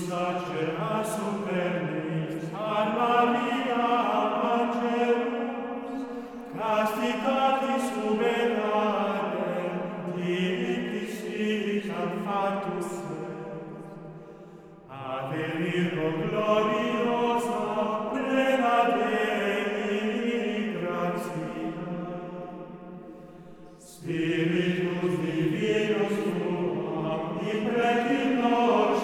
sacera supernis ad Maria Angelus, castigatis uberare, dilictis sic factus est. Ave Virgo gloriosa, plena Dei gratia, Spiritus Divinus tuam, in pretinos